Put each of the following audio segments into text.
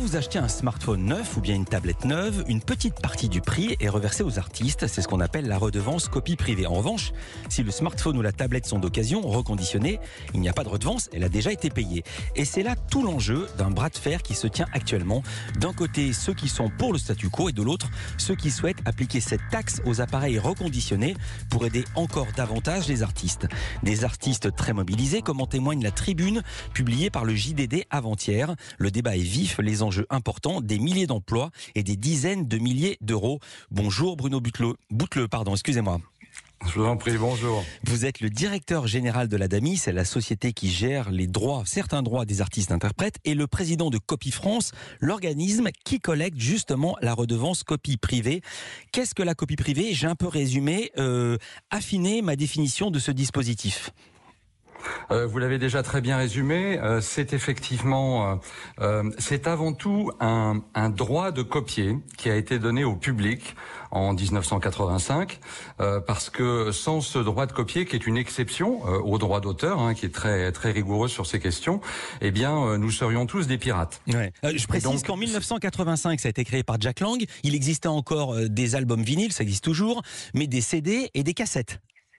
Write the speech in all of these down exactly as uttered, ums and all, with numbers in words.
vous achetez un smartphone neuf ou bien une tablette neuve, une petite partie du prix est reversée aux artistes. C'est ce qu'on appelle la redevance copie privée. En revanche, si le smartphone ou la tablette sont d'occasion, reconditionnés, il n'y a pas de redevance, elle a déjà été payée. Et c'est là tout l'enjeu d'un bras de fer qui se tient actuellement. D'un côté, ceux qui sont pour le statu quo et de l'autre, ceux qui souhaitent appliquer cette taxe aux appareils reconditionnés pour aider encore davantage les artistes. Des artistes très mobilisés, comme en témoigne la tribune publiée par le J D D avant-hier. Le débat est vif, les enjeux importants, des milliers d'emplois et des dizaines de milliers d'euros. Bonjour Bruno Boutelot, Boutelot, pardon, excusez-moi. Je vous en prie, bonjour. Vous êtes le directeur général de l'Adami, c'est la société qui gère les droits, certains droits des artistes-interprètes, et le président de Copie France, l'organisme qui collecte justement la redevance copie privée. Qu'est-ce que la copie privée ? J'ai un peu résumé, euh, affiné ma définition de ce dispositif. Euh, vous l'avez déjà très bien résumé, euh, c'est effectivement, euh, euh, c'est avant tout un, un droit de copier qui a été donné au public en dix-neuf cent quatre-vingt-cinq, euh, parce que sans ce droit de copier, qui est une exception euh, au droit d'auteur, hein, qui est très très rigoureux sur ces questions, eh bien, euh, nous serions tous des pirates. Ouais. Euh, je précise donc, qu'en dix-neuf cent quatre-vingt-cinq, ça a été créé par Jack Lang. Il existait encore euh, des albums vinyles, ça existe toujours, mais des C D et des cassettes.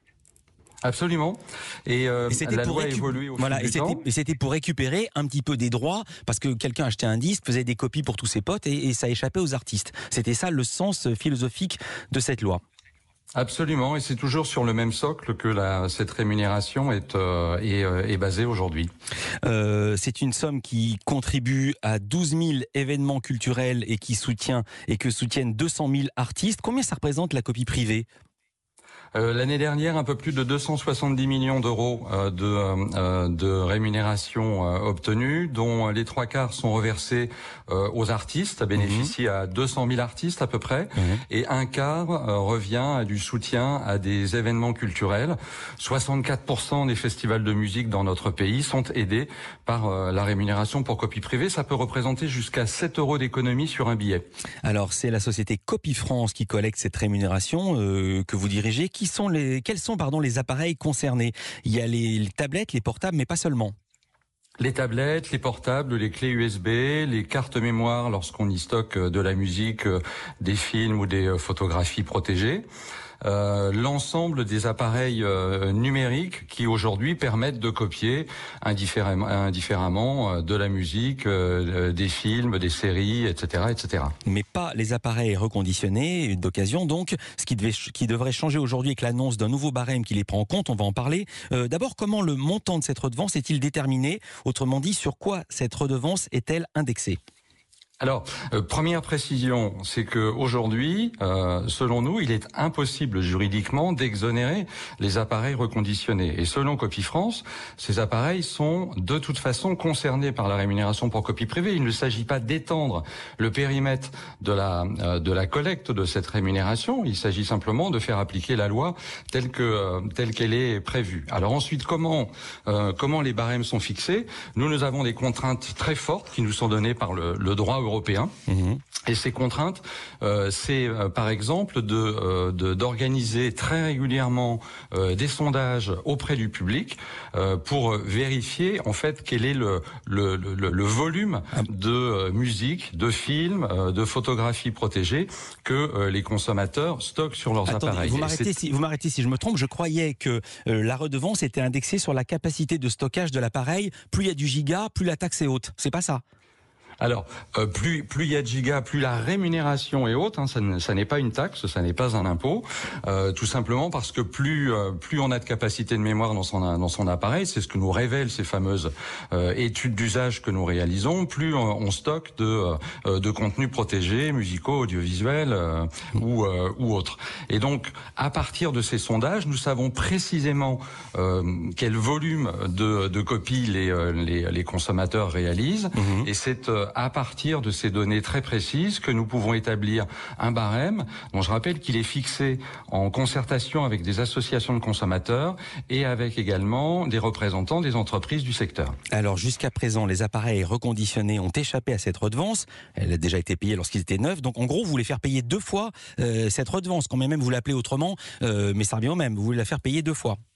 Absolument. Et, euh, et c'était la pour loi récup... a évolué au voilà, fil et du c'était, temps. et c'était pour récupérer un petit peu des droits, parce que quelqu'un achetait un disque, faisait des copies pour tous ses potes, et, et ça échappait aux artistes. C'était ça le sens philosophique de cette loi. Absolument, et c'est toujours sur le même socle que la, cette rémunération est, euh, est, euh, est basée aujourd'hui. Euh, c'est une somme qui contribue à douze mille événements culturels et qui soutient et que soutiennent deux cent mille artistes. Combien ça représente la copie privée ? Euh, l'année dernière, un peu plus de deux cent soixante-dix millions d'euros euh, de, euh, de rémunération euh, obtenue, dont les trois quarts sont reversés euh, aux artistes, ça bénéficie mmh. à deux cent mille artistes à peu près, mmh. et un quart euh, revient à du soutien à des événements culturels. soixante-quatre pour cent des festivals de musique dans notre pays sont aidés par euh, la rémunération pour copie privée. Ça peut représenter jusqu'à sept euros d'économie sur un billet. Alors, c'est la société Copie France qui collecte cette rémunération euh, que vous dirigez. Qui sont les, quels sont pardon, les appareils concernés ? Il y a les, les tablettes, les portables, mais pas seulement. Les tablettes, les portables, les clés U S B, les cartes mémoire lorsqu'on y stocke de la musique, des films ou des photographies protégées. Euh, l'ensemble des appareils euh, numériques qui aujourd'hui permettent de copier indifféremment, indifféremment euh, de la musique, euh, des films, des séries, et cetera, et cetera. Mais pas les appareils reconditionnés d'occasion, donc ce qui, devait, qui devrait changer aujourd'hui avec l'annonce d'un nouveau barème qui les prend en compte, on va en parler. Euh, d'abord, comment le montant de cette redevance est-il déterminé ? Autrement dit, sur quoi cette redevance est-elle indexée ? Alors, euh, première précision, c'est que aujourd'hui, euh, selon nous, il est impossible juridiquement d'exonérer les appareils reconditionnés. Et selon Copie France, ces appareils sont de toute façon concernés par la rémunération pour copie privée. Il ne s'agit pas d'étendre le périmètre de la euh, de la collecte de cette rémunération. Il s'agit simplement de faire appliquer la loi telle que euh, telle qu'elle est prévue. Alors ensuite, comment euh, comment les barèmes sont fixés ? Nous, nous avons des contraintes très fortes qui nous sont données par le, le droit européen. Mmh. Et ces contraintes, euh, c'est euh, par exemple de, euh, de d'organiser très régulièrement euh, des sondages auprès du public euh, pour vérifier en fait quel est le le, le, le volume de euh, musique, de films, euh, de photographies protégées que euh, les consommateurs stockent sur leurs Attendez, appareils. Vous m'arrêtez si, vous m'arrêtez si je me trompe. Je croyais que euh, la redevance était indexée sur la capacité de stockage de l'appareil. Plus il y a du giga, plus la taxe est haute. C'est pas ça ? Alors, euh, plus plus il y a de gigas, plus la rémunération est haute. Hein, ça, ne, ça n'est pas une taxe, ça n'est pas un impôt. Euh, tout simplement parce que plus euh, plus on a de capacité de mémoire dans son dans son appareil, c'est ce que nous révèlent ces fameuses euh, études d'usage que nous réalisons. Plus on, on stocke de euh, de contenus protégés, musicaux, audiovisuels euh, ou euh, ou autres. Et donc, à partir de ces sondages, nous savons précisément euh, quel volume de de copies les les, les consommateurs réalisent. Mmh. Et c'est euh, à partir de ces données très précises que nous pouvons établir un barème dont je rappelle qu'il est fixé en concertation avec des associations de consommateurs et avec également des représentants des entreprises du secteur. Alors jusqu'à présent, les appareils reconditionnés ont échappé à cette redevance. Elle a déjà été payée lorsqu'ils étaient neufs. Donc en gros, vous voulez faire payer deux fois euh, cette redevance, quand même vous l'appelez autrement, euh, mais ça revient au même. Vous voulez la faire payer deux fois.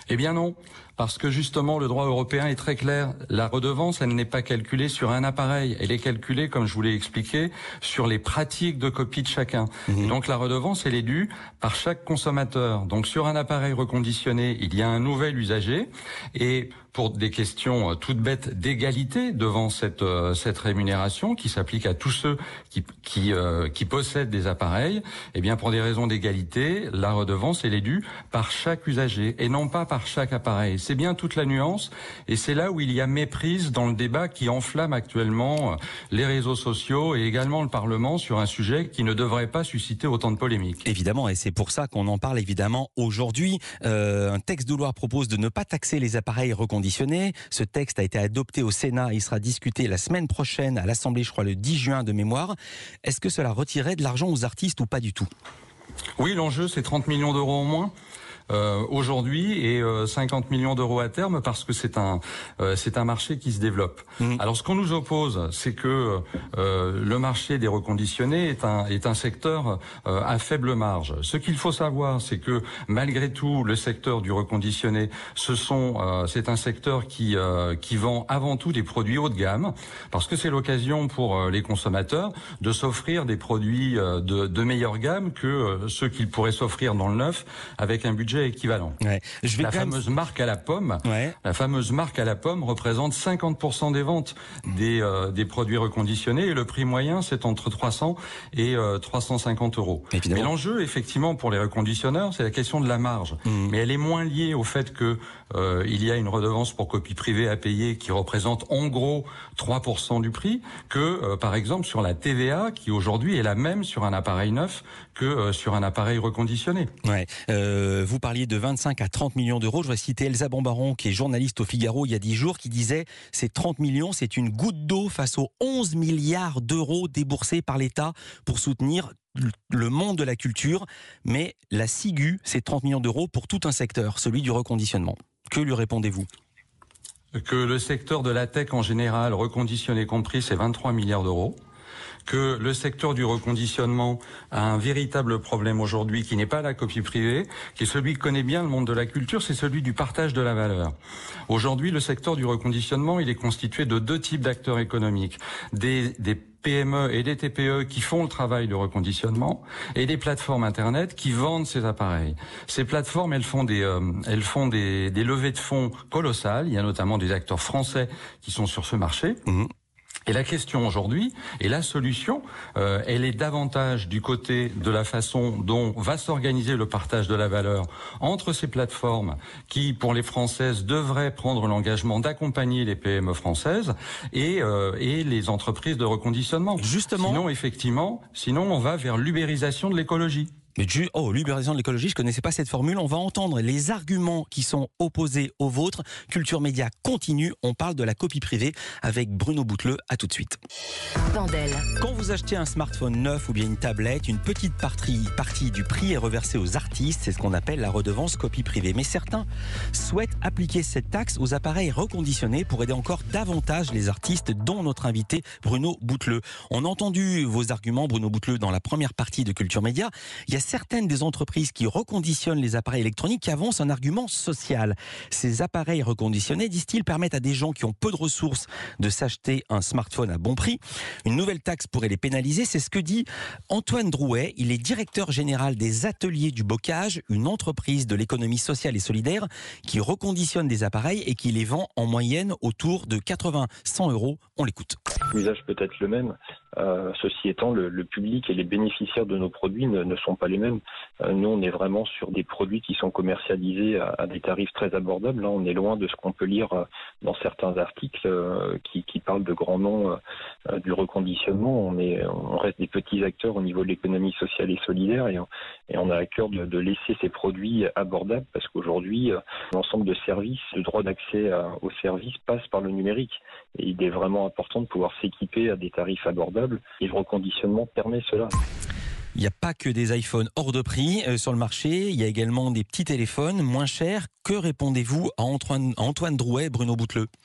Eh bien non, parce que justement le droit européen est très clair. La redevance, elle n'est pas calculée sur un appareil, elle est calculée, comme je vous l'ai expliqué, sur les pratiques de copie de chacun. Mmh. Et donc la redevance, elle est due par chaque consommateur. Donc sur un appareil reconditionné, il y a un nouvel usager, et pour des questions toutes bêtes d'égalité devant cette euh, cette rémunération qui s'applique à tous ceux qui qui euh, qui possèdent des appareils, eh bien pour des raisons d'égalité, la redevance, elle est due par chaque usager et non pas par chaque appareil. C'est bien toute la nuance, et c'est là où il y a méprise dans le débat qui enflamme actuellement les réseaux sociaux et également le Parlement sur un sujet qui ne devrait pas susciter autant de polémiques. Évidemment, et c'est pour ça qu'on en parle évidemment aujourd'hui. Euh, un texte de loi propose de ne pas taxer les appareils reconditionnés. Ce texte a été adopté au Sénat et il sera discuté la semaine prochaine à l'Assemblée, je crois le dix juin de mémoire. Est-ce que cela retirerait de l'argent aux artistes ou pas du tout ? Oui, l'enjeu c'est trente millions d'euros en moins. Euh, aujourd'hui et euh, cinquante millions d'euros à terme, parce que c'est un euh, c'est un marché qui se développe. Mmh. Alors ce qu'on nous oppose, c'est que euh, le marché des reconditionnés est un est un secteur euh, à faible marge. Ce qu'il faut savoir, c'est que malgré tout, le secteur du reconditionné, ce sont euh, c'est un secteur qui euh, qui vend avant tout des produits haut de gamme, parce que c'est l'occasion pour euh, les consommateurs de s'offrir des produits euh, de de meilleure gamme que euh, ceux qu'ils pourraient s'offrir dans le neuf avec un budget équivalent. Ouais. Je vais la fameuse même... marque à la pomme, ouais. la fameuse marque à la pomme représente cinquante pour cent des ventes des euh, des produits reconditionnés, et le prix moyen c'est entre trois cents et euh, trois cent cinquante euros. Évidemment. Mais l'enjeu effectivement pour les reconditionneurs, c'est la question de la marge. Mmh. Mais elle est moins liée au fait que euh, il y a une redevance pour copie privée à payer qui représente en gros trois pour cent du prix que euh, par exemple sur la T V A qui aujourd'hui est la même sur un appareil neuf que euh, sur un appareil reconditionné. Ouais. Euh, vous parliez de vingt-cinq à trente millions d'euros. Je vais citer Elsa Bombaron, qui est journaliste au Figaro il y a dix jours, qui disait « Ces trente millions, c'est une goutte d'eau face aux onze milliards d'euros déboursés par l'État pour soutenir le monde de la culture. Mais la ciguë, c'est trente millions d'euros pour tout un secteur, celui du reconditionnement. » Que lui répondez-vous ? Que le secteur de la tech en général, reconditionné compris, c'est vingt-trois milliards d'euros. Que le secteur du reconditionnement a un véritable problème aujourd'hui qui n'est pas la copie privée, qui est celui que connaît bien le monde de la culture, c'est celui du partage de la valeur. Aujourd'hui, le secteur du reconditionnement, il est constitué de deux types d'acteurs économiques. Des, des P M E et des T P E qui font le travail de reconditionnement, et des plateformes internet qui vendent ces appareils. Ces plateformes, elles font des, euh, elles font des, des levées de fonds colossales. Il y a notamment des acteurs français qui sont sur ce marché. Mmh. Et la question aujourd'hui, et la solution, euh, elle est davantage du côté de la façon dont va s'organiser le partage de la valeur entre ces plateformes qui, pour les Françaises, devraient prendre l'engagement d'accompagner les P M E françaises et, euh, et les entreprises de reconditionnement. Justement. Sinon, effectivement, sinon on va vers l'ubérisation de l'écologie. Mais oh, l'ubérisation de l'écologie, je ne connaissais pas cette formule. On va entendre les arguments qui sont opposés aux vôtres. Culture Média continue. On parle de la copie privée avec Bruno Bouteleux. À tout de suite. Bandel. Quand vous achetez un smartphone neuf ou bien une tablette, une petite partie, partie du prix est reversée aux artistes. C'est ce qu'on appelle la redevance copie privée. Mais certains souhaitent appliquer cette taxe aux appareils reconditionnés pour aider encore davantage les artistes, dont notre invité Bruno Bouteleux. On a entendu vos arguments, Bruno Bouteleux, dans la première partie de Culture Média. Il y a certaines des entreprises qui reconditionnent les appareils électroniques qui avancent un argument social. Ces appareils reconditionnés, disent-ils, permettent à des gens qui ont peu de ressources de s'acheter un smartphone à bon prix. Une nouvelle taxe pourrait les pénaliser. C'est ce que dit Antoine Drouet. Il est directeur général des Ateliers du Bocage, une entreprise de l'économie sociale et solidaire qui reconditionne des appareils et qui les vend en moyenne autour de quatre-vingts à cent euros. On l'écoute. L'usage peut être le même. Euh, ceci étant, le, le public et les bénéficiaires de nos produits ne, ne sont pas les mêmes. Euh, nous, on est vraiment sur des produits qui sont commercialisés à, à des tarifs très abordables. Là, on est loin de ce qu'on peut lire euh, dans certains articles euh, qui, qui parlent de grands noms euh, du reconditionnement. On, est, on reste des petits acteurs au niveau de l'économie sociale et solidaire, et on, et on a à cœur de, de laisser ces produits abordables parce qu'aujourd'hui, euh, l'ensemble de services, le droit d'accès à, aux services passe par le numérique. Et il est vraiment important de pouvoir s'équiper à des tarifs abordables, et le reconditionnement permet cela. Il n'y a pas que des iPhones hors de prix euh, sur le marché, il y a également des petits téléphones moins chers. Que répondez-vous à Antoine, à Antoine Drouet, Bruno Bouteleux ?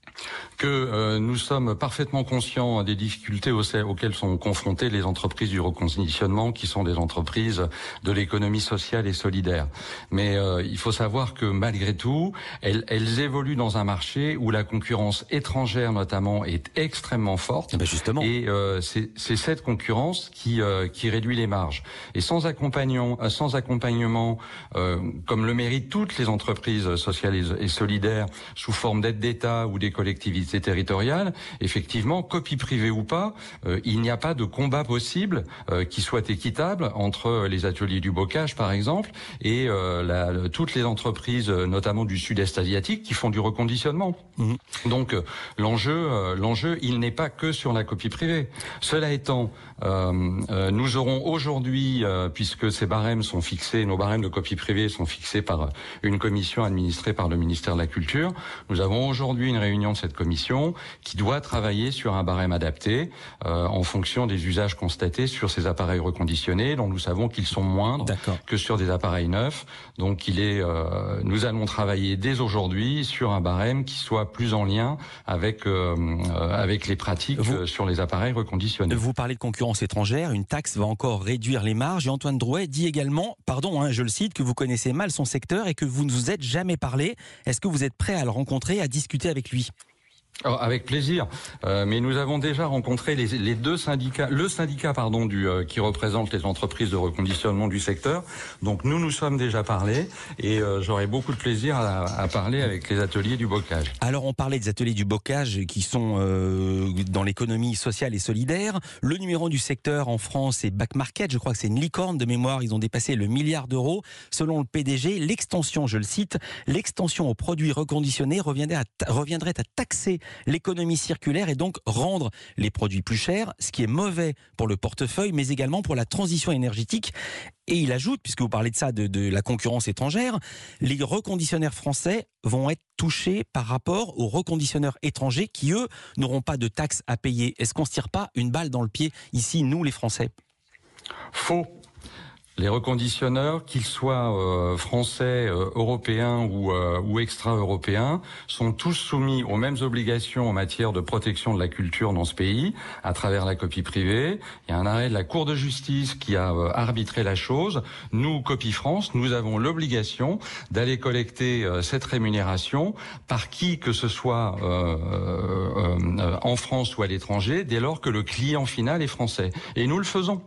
que euh, nous sommes parfaitement conscients des difficultés auxquelles sont confrontées les entreprises du reconditionnement, qui sont des entreprises de l'économie sociale et solidaire. Mais euh, il faut savoir que malgré tout, elles, elles évoluent dans un marché où la concurrence étrangère notamment est extrêmement forte. Ben justement. Et euh, c'est, c'est cette concurrence qui, euh, qui réduit les marges. Et sans accompagnement, euh, sans accompagnement euh, comme le méritent toutes les entreprises sociales et, et solidaires, sous forme d'aide d'État ou des collectivités territoriales, effectivement, copie privée ou pas, euh, il n'y a pas de combat possible euh, qui soit équitable entre les ateliers du bocage, par exemple, et euh, la, toutes les entreprises, notamment du sud-est asiatique, qui font du reconditionnement. Mmh. Donc, euh, l'enjeu, euh, l'enjeu, il n'est pas que sur la copie privée. Cela étant, euh, euh, nous aurons aujourd'hui, euh, puisque ces barèmes sont fixés, nos barèmes de copie privée sont fixés par une commission administrée par le ministère de la Culture, nous avons aujourd'hui une réunion de cette commission qui doit travailler sur un barème adapté euh, en fonction des usages constatés sur ces appareils reconditionnés, dont nous savons qu'ils sont moindres D'accord. que sur des appareils neufs. Donc, il est, euh, nous allons travailler dès aujourd'hui sur un barème qui soit plus en lien avec euh, avec les pratiques vous, sur les appareils reconditionnés. Vous parlez de concurrence étrangère, une taxe va encore réduire les marges. Et Antoine Drouet dit également, pardon, hein, je le cite, que vous connaissez mal son secteur et que vous ne vous êtes jamais parlé. Est-ce que vous êtes prêt à le rencontrer, à discuter avec lui ? Oh, avec plaisir, euh, mais nous avons déjà rencontré les, les deux syndicats, le syndicat pardon du euh, qui représente les entreprises de reconditionnement du secteur. Donc nous nous sommes déjà parlé et euh, j'aurai beaucoup de plaisir à, à parler avec les ateliers du bocage. Alors on parlait des ateliers du bocage qui sont euh, dans l'économie sociale et solidaire. Le numéro du secteur en France est Back Market. Je crois que c'est une licorne de mémoire. Ils ont dépassé le milliard d'euros. Selon le P D G, l'extension, je le cite, l'extension aux produits reconditionnés reviendrait à, ta- reviendrait à taxer l'économie circulaire et donc rendre les produits plus chers, ce qui est mauvais pour le portefeuille, mais également pour la transition énergétique. Et il ajoute, puisque vous parlez de ça, de, de la concurrence étrangère, les reconditionneurs français vont être touchés par rapport aux reconditionneurs étrangers qui, eux, n'auront pas de taxes à payer. Est-ce qu'on ne se tire pas une balle dans le pied, ici, nous les Français ? Faux. Les reconditionneurs, qu'ils soient euh, français, euh, européens ou, euh, ou extra-européens, sont tous soumis aux mêmes obligations en matière de protection de la culture dans ce pays, à travers la copie privée. Il y a un arrêt de la Cour de justice qui a euh, arbitré la chose. Nous, Copie France, nous avons l'obligation d'aller collecter euh, cette rémunération par qui que ce soit euh, euh, euh, en France ou à l'étranger, dès lors que le client final est français. Et nous le faisons.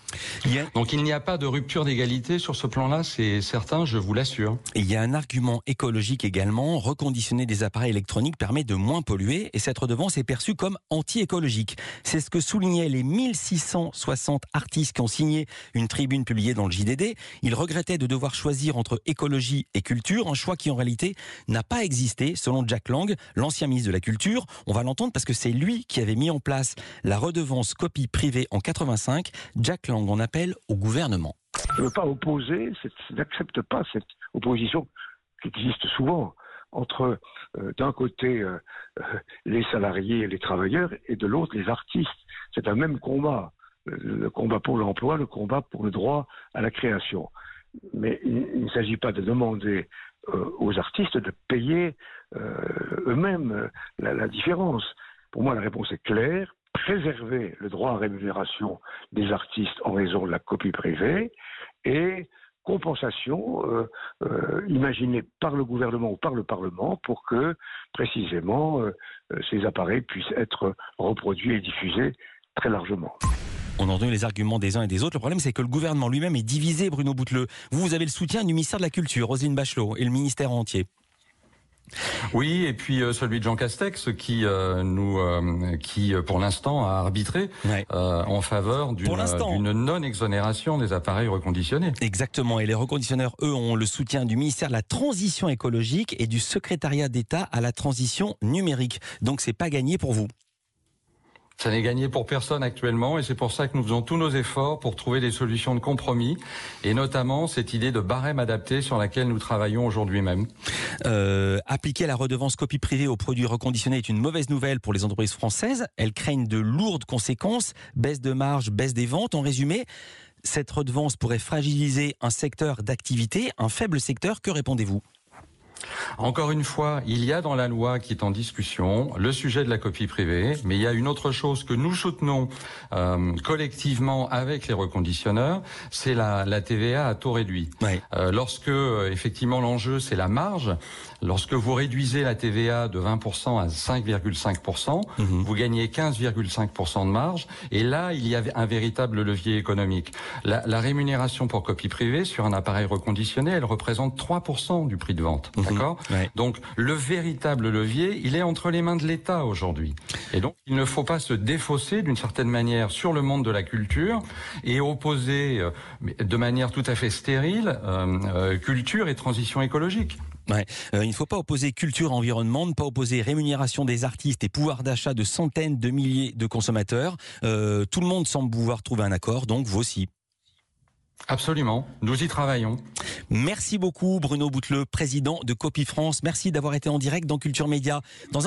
Donc il n'y a pas de rupture d'égalité sur ce plan-là, c'est certain, je vous l'assure. Et il y a un argument écologique également. Reconditionner des appareils électroniques permet de moins polluer et cette redevance est perçue comme anti-écologique. C'est ce que soulignaient les mille six cent soixante artistes qui ont signé une tribune publiée dans le J D D. Ils regrettaient de devoir choisir entre écologie et culture, un choix qui en réalité n'a pas existé selon Jack Lang, l'ancien ministre de la Culture. On va l'entendre parce que c'est lui qui avait mis en place la redevance copie privée en quatre-vingt-cinq. Jack Lang on appelle au gouvernement. Je ne veux pas opposer, je n'accepte pas cette opposition qui existe souvent entre euh, d'un côté euh, les salariés et les travailleurs et de l'autre les artistes. C'est un même combat, le combat pour l'emploi, le combat pour le droit à la création. Mais il, il ne s'agit pas de demander euh, aux artistes de payer euh, eux-mêmes euh, la, la différence. Pour moi, la réponse est claire. Préserver le droit à rémunération des artistes en raison de la copie privée et compensation euh, euh, imaginée par le gouvernement ou par le Parlement pour que précisément euh, ces appareils puissent être reproduits et diffusés très largement. On entend les arguments des uns et des autres. Le problème, c'est que le gouvernement lui-même est divisé, Bruno Bouteleux. Vous, vous avez le soutien du ministère de la Culture, Roselyne Bachelot, et le ministère entier. Oui, et puis euh, celui de Jean Castex qui euh, nous, euh, qui pour l'instant a arbitré ouais. euh, en faveur d'une, d'une non-exonération des appareils reconditionnés. Exactement, et les reconditionneurs, eux, ont le soutien du ministère de la Transition écologique et du secrétariat d'État à la transition numérique. Donc c'est pas gagné pour vous. Ça n'est gagné pour personne actuellement et c'est pour ça que nous faisons tous nos efforts pour trouver des solutions de compromis et notamment cette idée de barème adapté sur laquelle nous travaillons aujourd'hui même. Euh, appliquer la redevance copie privée aux produits reconditionnés est une mauvaise nouvelle pour les entreprises françaises. Elles craignent de lourdes conséquences, baisse de marge, baisse des ventes. En résumé, cette redevance pourrait fragiliser un secteur d'activité, un faible secteur. Que répondez-vous ? Encore une fois, il y a dans la loi qui est en discussion le sujet de la copie privée, mais il y a une autre chose que nous soutenons euh, collectivement avec les reconditionneurs, c'est la, la T V A à taux réduit. Ouais. Euh, lorsque, euh, effectivement, l'enjeu, c'est la marge, lorsque vous réduisez la T V A de vingt pour cent à cinq virgule cinq pour cent, mmh. vous gagnez quinze virgule cinq pour cent de marge, et là, il y a un véritable levier économique. La, la rémunération pour copie privée sur un appareil reconditionné, elle représente trois pour cent du prix de vente. Mmh. D'accord ? Ouais. Donc, le véritable levier, il est entre les mains de l'État aujourd'hui. Et donc, il ne faut pas se défausser d'une certaine manière sur le monde de la culture et opposer euh, de manière tout à fait stérile euh, euh, culture et transition écologique. Ouais. Euh, il ne faut pas opposer culture, environnement, ne pas opposer rémunération des artistes et pouvoir d'achat de centaines de milliers de consommateurs. Euh, tout le monde semble pouvoir trouver un accord, donc vous aussi. Absolument, nous y travaillons. Merci beaucoup Bruno Bouteleux, président de Copie France. Merci d'avoir été en direct dans Culture Média. Dans un